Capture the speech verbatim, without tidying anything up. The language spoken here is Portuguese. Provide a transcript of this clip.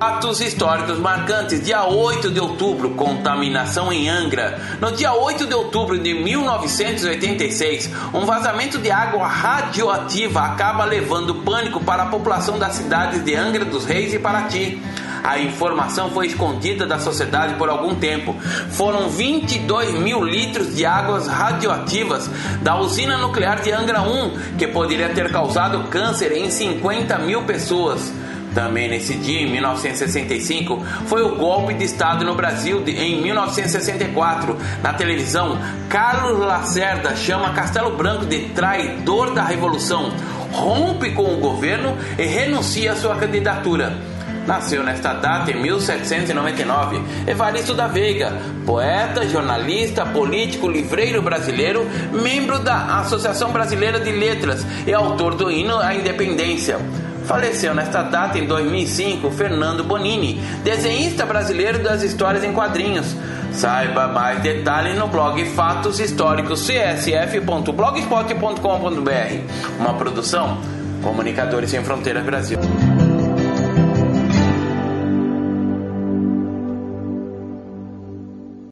Fatos históricos marcantes. Dia oito de outubro, contaminação em Angra. No dia oito de outubro de mil novecentos e oitenta e seis, um vazamento de água radioativa acaba levando pânico para a população das cidades de Angra dos Reis e Paraty. A informação foi escondida da sociedade por algum tempo. Foram vinte e dois mil litros de águas radioativas da usina nuclear de Angra um, que poderia ter causado câncer em cinquenta mil pessoas. Também nesse dia, em mil novecentos e sessenta e cinco, foi o golpe de Estado no Brasil. Em mil novecentos e sessenta e quatro, na televisão, Carlos Lacerda chama Castelo Branco de traidor da Revolução, rompe com o governo e renuncia à sua candidatura. Nasceu nesta data, em mil setecentos e noventa e nove, Evaristo da Veiga, poeta, jornalista, político, livreiro brasileiro, membro da Associação Brasileira de Letras e autor do hino à Independência. Faleceu nesta data, em dois mil e cinco, Fernando Bonini, desenhista brasileiro das histórias em quadrinhos. Saiba mais detalhes no blog Fatos Históricos c s f ponto blogspot ponto com ponto b r. Uma produção Comunicadores Sem Fronteiras Brasil.